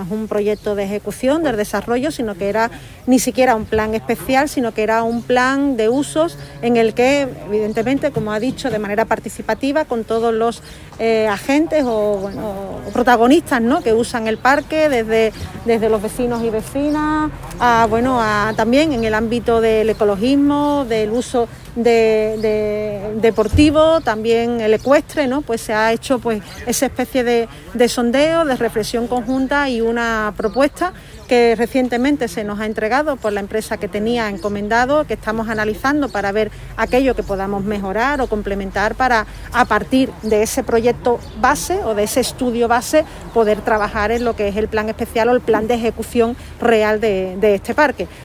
no es un proyecto de ejecución, del desarrollo, sino que era ni siquiera un plan especial, sino que era un plan de usos en el que, evidentemente, como ha dicho, de manera participativa, con todos los agentes o protagonistas, ¿no?, que usan el parque, desde los vecinos y vecinas, también en el ámbito del ecologismo, del uso deportivo, también el ecuestre, ¿no? Pues se ha hecho pues esa especie de sondeo, de reflexión conjunta y una propuesta que recientemente se nos ha entregado por la empresa que tenía encomendado, que estamos analizando para ver aquello que podamos mejorar o complementar para, a partir de ese proyecto base o de ese estudio base, poder trabajar en lo que es el plan especial o el plan de ejecución real de este parque.